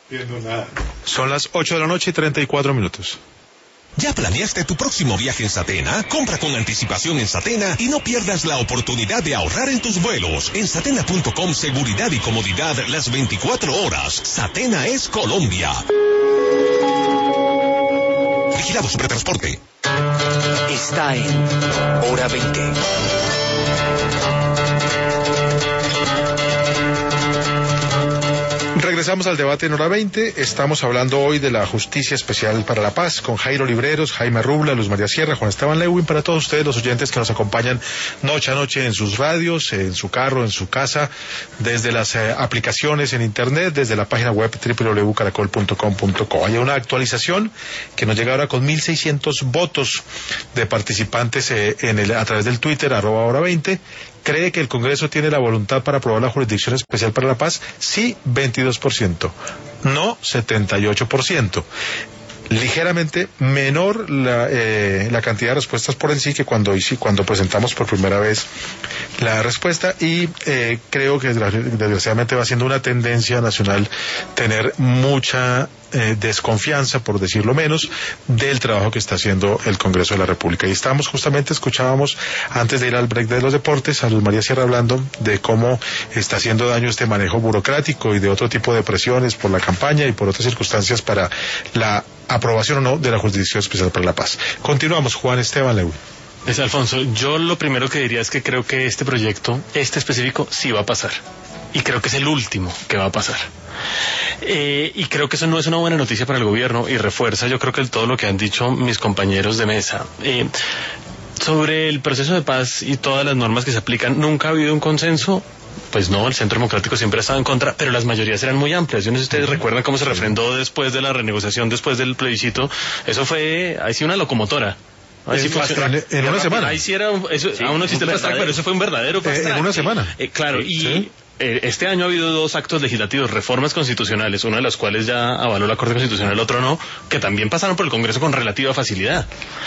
Viendo nada. Son las 8:34 p.m. ¿Ya planeaste tu próximo viaje en Satena? Compra con anticipación en Satena y no pierdas la oportunidad de ahorrar en tus vuelos. En Satena.com, seguridad y comodidad las 24 horas. Satena es Colombia. Vigilado Supertransporte. Está en Hora 20. Regresamos al debate en Hora 20. Estamos hablando hoy de la Justicia Especial para la Paz con Jairo Libreros, Jaime Rubla, Luz María Sierra, Juan Esteban Lewin, para todos ustedes los oyentes que nos acompañan noche a noche en sus radios, en su carro, en su casa, desde las aplicaciones en internet, desde la página web www.caracol.com.co. Hay una actualización que nos llega ahora con 1.600 votos de participantes a través del Twitter, @Hora 20. ¿Cree que el Congreso tiene la voluntad para aprobar la Jurisdicción Especial para la Paz? Sí, 22%. No, 78%. Ligeramente menor la cantidad de respuestas por en sí que cuando presentamos por primera vez la respuesta, y creo que desgraciadamente va siendo una tendencia nacional tener mucha desconfianza, por decirlo menos, del trabajo que está haciendo el Congreso de la República. Y escuchábamos antes de ir al break de los deportes a Luz María Sierra hablando de cómo está haciendo daño este manejo burocrático y de otro tipo de presiones por la campaña y por otras circunstancias para la aprobación o no de la Jurisdicción Especial para la Paz. Continuamos, Juan Esteban Lewin. Alfonso, yo lo primero que diría es que creo que este proyecto, específico, sí va a pasar. Y creo que es el último que va a pasar. Y creo que eso no es una buena noticia para el gobierno y refuerza, yo creo que todo lo que han dicho mis compañeros de mesa. Sobre el proceso de paz y todas las normas que se aplican, nunca ha habido un consenso. Pues no, el Centro Democrático siempre ha estado en contra, pero las mayorías eran muy amplias. Yo no sé si ustedes recuerdan cómo se refrendó después de la renegociación, después del plebiscito. Eso fue, ahí sí, una locomotora. En una semana. Ahí sí era, eso, sí, aún no existe el fast track, pero eso fue un verdadero fast track. En una semana. Claro, y este año ha habido 2 actos legislativos, reformas constitucionales, una de las cuales ya avaló la Corte Constitucional, el otro no, que también pasaron por el Congreso con relativa facilidad.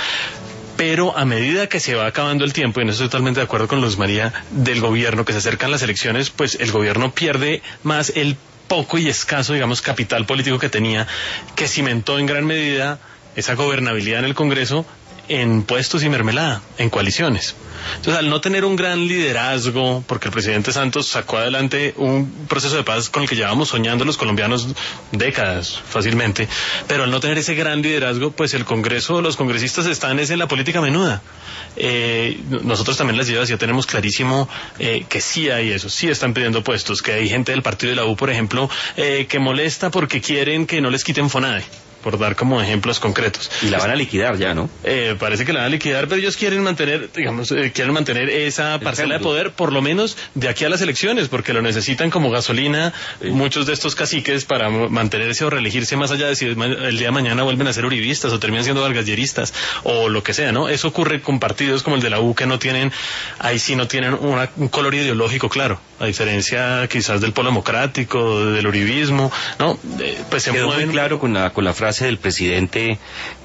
Pero a medida que se va acabando el tiempo, y en eso estoy totalmente de acuerdo con Luz María, del gobierno, que se acercan las elecciones, pues el gobierno pierde más el poco y escaso, digamos, capital político que tenía, que cimentó en gran medida esa gobernabilidad en el Congreso en puestos y mermelada, en coaliciones. Entonces, al no tener un gran liderazgo, porque el presidente Santos sacó adelante un proceso de paz con el que llevábamos soñando los colombianos décadas, fácilmente, pero al no tener ese gran liderazgo, pues el Congreso, los congresistas están en la política menuda. Nosotros también las llevas, ya tenemos clarísimo que sí hay eso, sí están pidiendo puestos, que hay gente del partido de la U, por ejemplo, que molesta porque quieren que no les quiten FONADE, por dar como ejemplos concretos. Y la van a liquidar ya, ¿no? Parece que la van a liquidar, pero ellos quieren mantener, quieren mantener esa parcela de poder, por lo menos de aquí a las elecciones, porque lo necesitan como gasolina, muchos de estos caciques, para mantenerse o reelegirse, más allá de si el día de mañana vuelven a ser uribistas o terminan siendo vargasyeristas o lo que sea, ¿no? Eso ocurre con partidos como el de la U, que no tienen, ahí sí no tienen un color ideológico claro, a diferencia quizás del Polo Democrático, del uribismo, ¿no? Pues se quedó mueven muy claro con la frase del presidente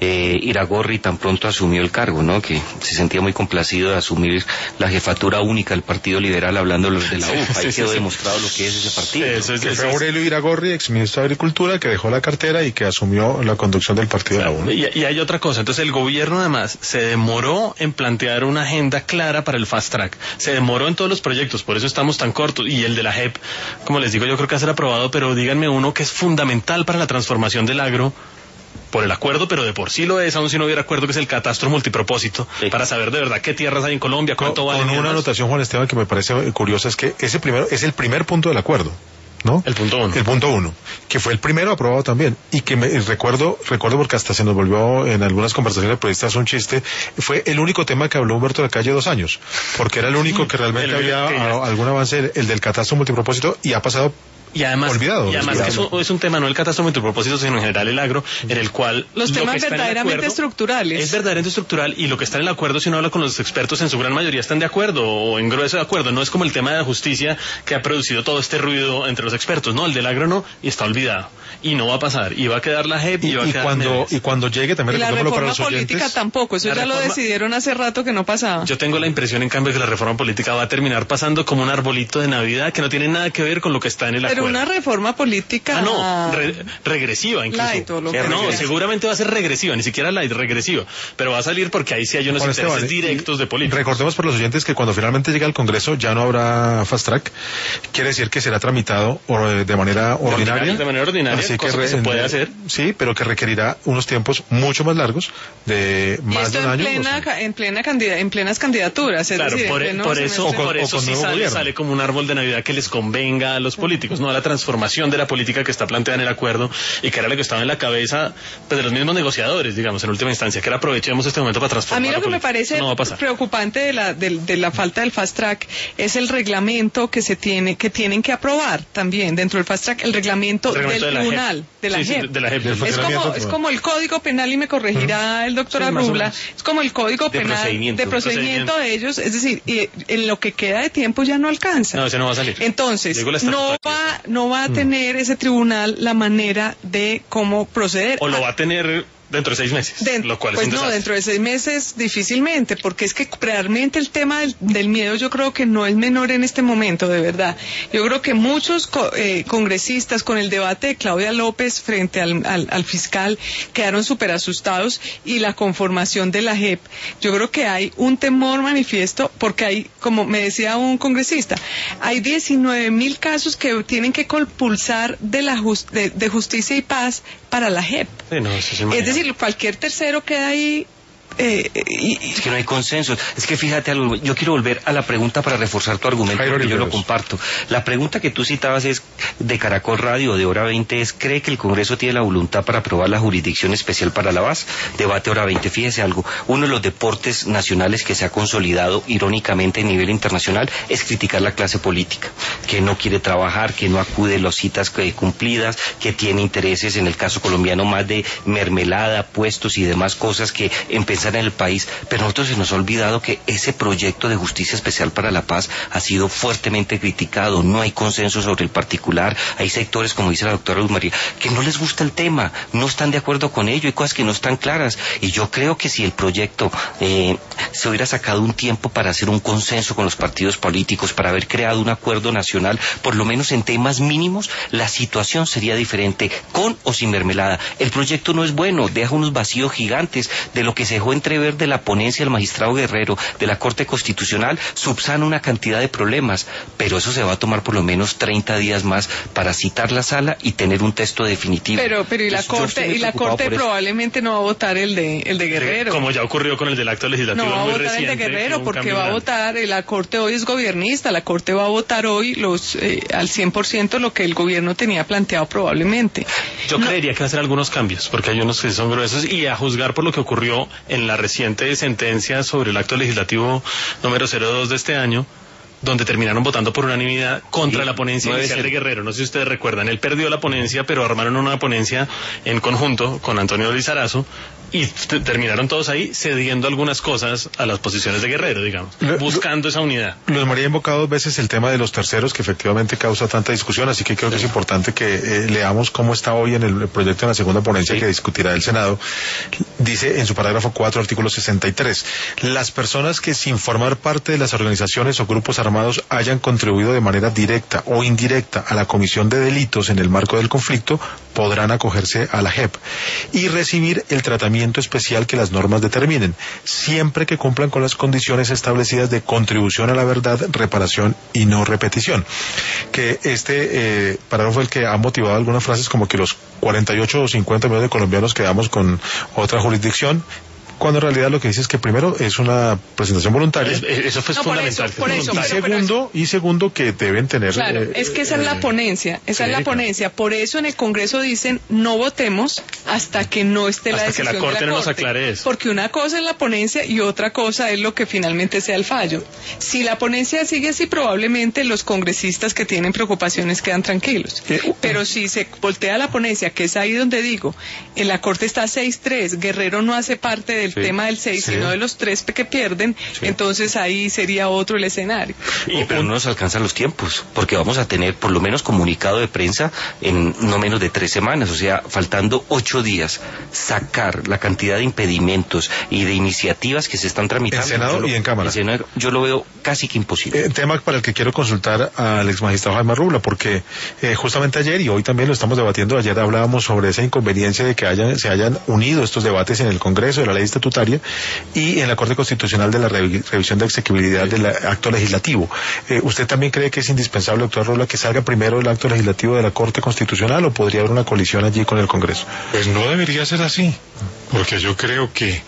Iragorri tan pronto asumió el cargo, ¿no? Que se sentía muy complacido de asumir la jefatura única del Partido Liberal, hablando de la UF. Ahí quedó demostrado lo que es ese partido. Que fue Aurelio Iragorri, exministro de Agricultura, que dejó la cartera y que asumió la conducción del partido de la UF. Y hay otra cosa, entonces el gobierno además se demoró en plantear una agenda clara para el fast track, se demoró en todos los proyectos, por eso estamos tan cortos, y el de la JEP, como les digo, yo creo que va a ser aprobado, pero díganme uno que es fundamental para la transformación del agro, por el acuerdo, pero de por sí lo es, aun si no hubiera acuerdo, que es el catastro multipropósito, para saber de verdad qué tierras hay en Colombia, cuánto vale. Con una anotación, Juan Esteban, que me parece curiosa, es que ese primero es el primer punto del acuerdo, ¿no? El punto 1. El punto 1, que fue el primero aprobado también, y que recuerdo porque hasta se nos volvió en algunas conversaciones de periodistas un chiste, fue el único tema que habló Humberto de Calle 2 años, porque era el único que realmente había algún avance, el del catastro multipropósito, y ha pasado Y además, olvidado. Que eso es un tema, no el catastro multipropósito, sino en general el agro, en el cual los temas verdaderamente estructurales. Es verdaderamente estructural, y lo que está en el acuerdo, si uno habla con los expertos, en su gran mayoría están de acuerdo, o en grueso de acuerdo. No es como el tema de la justicia que ha producido todo este ruido entre los expertos. No, el del agro no, y está olvidado. Y no va a pasar, y va a quedar la JEP, y cuando llegue también, y la reforma política tampoco, eso ya lo decidieron hace rato que no pasaba. Yo tengo la impresión, en cambio, que la reforma política va a terminar pasando como un arbolito de Navidad que no tiene nada que ver con lo que está en el acuerdo. Pero una reforma política... regresiva incluso. Light, seguramente va a ser regresiva, ni siquiera light, regresiva. Pero va a salir porque ahí sí hay unos intereses directos de políticos. Recordemos por los oyentes que cuando finalmente llegue al Congreso ya no habrá fast track. Quiere decir que será tramitado de manera ordinaria. De manera ordinaria, así que se puede hacer. Sí, pero que requerirá unos tiempos mucho más largos, de más de un año. En plenas candidaturas. Claro, decir, por eso sí sale como un árbol de Navidad que les convenga a los políticos, no a la transformación de la política que está planteada en el acuerdo y que era lo que estaba en la cabeza de los mismos negociadores, digamos, en última instancia, que era aprovechemos este momento para transformar. A mí lo que me parece preocupante de la falta del fast track es el reglamento que tienen que aprobar también dentro del fast track, el reglamento del tribunal, de la JEP. De la JEP. Es como el Código Penal, y me corregirá el doctor Arrubla, es como el Código Penal de procedimiento de ellos, es decir, en lo que queda de tiempo ya no alcanza. No, ese no va a salir. Entonces, no va a tener ese tribunal la manera de cómo proceder. O lo va a tener dentro de 6 meses, lo cual es un desastre. Dentro de 6 meses difícilmente, porque es que realmente el tema del miedo yo creo que no es menor en este momento, de verdad. Yo creo que muchos congresistas con el debate de Claudia López frente al fiscal quedaron súper asustados, y la conformación de la JEP, yo creo que hay un temor manifiesto, porque hay, como me decía un congresista, hay 19,000 casos que tienen que compulsar de justicia y paz para la JEP. Sí, es decir, cualquier tercero queda ahí. Es que no hay consenso. Es que fíjate algo, yo quiero volver a la pregunta para reforzar tu argumento, porque yo lo comparto. La pregunta que tú citabas es de Caracol Radio, de Hora 20, es: ¿cree que el Congreso tiene la voluntad para aprobar la Jurisdicción Especial para la Paz? Debate Hora 20. Fíjese algo, uno de los deportes nacionales que se ha consolidado irónicamente a nivel internacional es criticar la clase política, que no quiere trabajar, que no acude a las citas cumplidas, que tiene intereses, en el caso colombiano, más de mermelada, puestos y demás cosas que empezar en el país. Pero a nosotros se nos ha olvidado que ese proyecto de Justicia Especial para la Paz ha sido fuertemente criticado. No hay consenso sobre el particular. Hay sectores, como dice la doctora Luz María, que no les gusta el tema, no están de acuerdo con ello, hay cosas que no están claras. Y yo creo que si el proyecto se hubiera sacado un tiempo para hacer un consenso con los partidos políticos, para haber creado un acuerdo nacional, por lo menos en temas mínimos, la situación sería diferente, con o sin mermelada. El proyecto no es bueno, deja unos vacíos gigantes. De lo que se dejó entrever de la ponencia del magistrado Guerrero de la Corte Constitucional, subsana una cantidad de problemas, pero eso se va a tomar por lo menos 30 días más para citar la sala y tener un texto definitivo. Pero la Corte probablemente no va a votar el de Guerrero. Como ya ocurrió con el del acto legislativo muy reciente. No va a votar el de Guerrero, porque va a votar, la Corte hoy es gobernista, la Corte va a votar hoy al 100% lo que el gobierno tenía planteado probablemente. Yo creería que va a hacer algunos cambios, porque hay unos que son gruesos, y a juzgar por lo que ocurrió en la reciente sentencia sobre el acto legislativo número 02 de este año, donde terminaron votando por unanimidad contra la ponencia inicial de Guerrero. No sé si ustedes recuerdan, él perdió la ponencia, pero armaron una ponencia en conjunto con Antonio Lizarazo, y terminaron todos ahí cediendo algunas cosas a las posiciones de Guerrero, digamos, buscando esa unidad. Luis María ha invocado 2 veces el tema de los terceros, que efectivamente causa tanta discusión, así que creo que es importante que leamos cómo está hoy en el proyecto en la segunda ponencia que discutirá el Senado. Dice en su parágrafo 4, artículo 63, las personas que sin formar parte de las organizaciones o grupos armados hayan contribuido de manera directa o indirecta a la comisión de delitos en el marco del conflicto podrán acogerse a la JEP y recibir el tratamiento especial que las normas determinen, siempre que cumplan con las condiciones establecidas de contribución a la verdad, reparación y no repetición. Que este parágrafo es el que ha motivado algunas frases como que los 48 o 50 millones de colombianos quedamos con otra jurisdicción, cuando en realidad lo que dice es que primero es una presentación voluntaria. Eso fue fundamental. Y segundo que deben tener... Claro, es que esa es la ponencia, Por eso en el Congreso dicen no votemos hasta que no esté la decisión de la Corte. Hasta que la Corte no nos aclare eso. Porque una cosa es la ponencia y otra cosa es lo que finalmente sea el fallo. Si la ponencia sigue así, probablemente los congresistas que tienen preocupaciones quedan tranquilos. Pero si se voltea la ponencia, que es ahí donde digo, en la Corte está 6-3, Guerrero no hace parte el tema del 6, sino de los 3 que pierden, entonces ahí sería otro el escenario. Pero no nos alcanzan los tiempos, porque vamos a tener por lo menos comunicado de prensa en no menos de 3 semanas, o sea, faltando 8 días, sacar la cantidad de impedimentos y de iniciativas que se están tramitando. En Senado y en Cámara. Yo lo veo casi que imposible. Tema para el que quiero consultar al exmagistrado Jaime Rubla, porque justamente ayer y hoy también lo estamos debatiendo, ayer hablábamos sobre esa inconveniencia de que se hayan unido estos debates en el Congreso de la ley estatutaria y en la Corte Constitucional de la revisión de exequibilidad del acto legislativo. ¿Usted también cree que es indispensable, doctor Rubla, que salga primero el acto legislativo de la Corte Constitucional o podría haber una colisión allí con el Congreso? Pues no debería ser así, porque yo creo que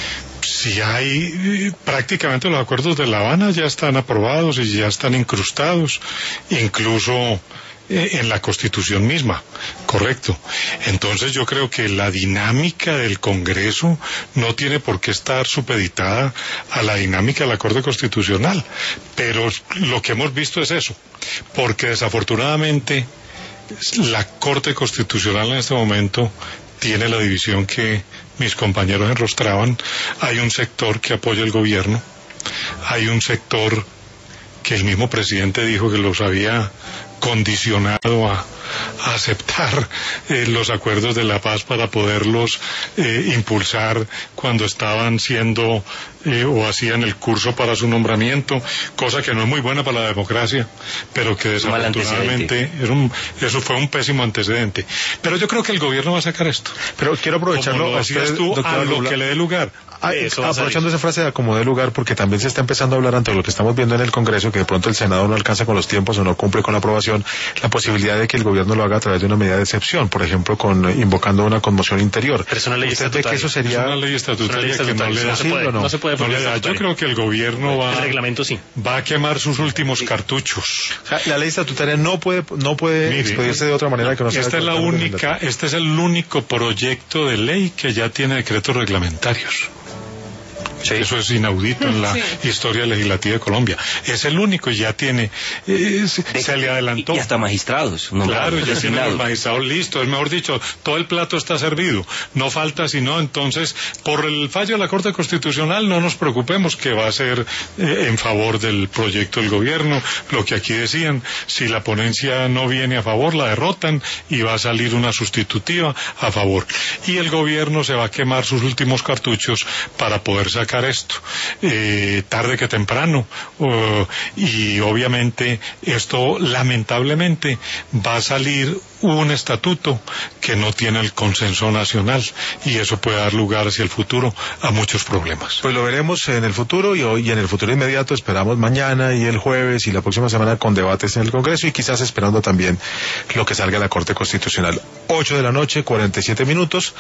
si hay prácticamente los acuerdos de La Habana ya están aprobados y ya están incrustados, incluso en la Constitución misma, correcto. Entonces yo creo que la dinámica del Congreso no tiene por qué estar supeditada a la dinámica de la Corte Constitucional, pero lo que hemos visto es eso, porque desafortunadamente la Corte Constitucional en este momento tiene la división que mis compañeros enrostraban. Hay un sector que apoya el gobierno, hay un sector que el mismo presidente dijo que los había condicionado a aceptar los acuerdos de la paz para poderlos impulsar cuando estaban siendo o hacían el curso para su nombramiento, cosa que no es muy buena para la democracia, pero que desafortunadamente eso fue un pésimo antecedente. Pero yo creo que el gobierno va a sacar esto. Pero quiero aprovecharlo, como lo decías tú, a lo que le dé lugar. Aprovechando esa frase de como dé lugar, porque también se está empezando a hablar ante lo que estamos viendo en el Congreso, que de pronto el Senado no alcanza con los tiempos o no cumple con la aprobación, la posibilidad de que el gobierno lo haga a través de una medida de excepción, por ejemplo, invocando una conmoción interior. Pero es una ley estatutaria. Que eso sería... Es una ley estatutaria que no le da. No se puede. Yo creo que el gobierno el reglamento sí va a quemar sus últimos cartuchos. O sea, la ley estatutaria no puede expedirse de otra manera que no sea. Este es el único proyecto de ley que ya tiene decretos reglamentarios. Sí. Eso es inaudito en la historia legislativa de Colombia. Es el único y ya tiene, se le adelantó. Y hasta magistrados. Claro, ya tiene los magistrados listos. Es mejor dicho, todo el plato está servido. No falta sino, entonces, por el fallo de la Corte Constitucional no nos preocupemos que va a ser en favor del proyecto del gobierno. Lo que aquí decían, si la ponencia no viene a favor, la derrotan y va a salir una sustitutiva a favor. Y el gobierno se va a quemar sus últimos cartuchos para poder sacar esto, tarde que temprano, y obviamente esto lamentablemente va a salir un estatuto que no tiene el consenso nacional y eso puede dar lugar hacia el futuro a muchos problemas. Pues lo veremos en el futuro y en el futuro inmediato esperamos mañana y el jueves y la próxima semana con debates en el Congreso y quizás esperando también lo que salga de la Corte Constitucional. 8 de la noche, 47 minutos.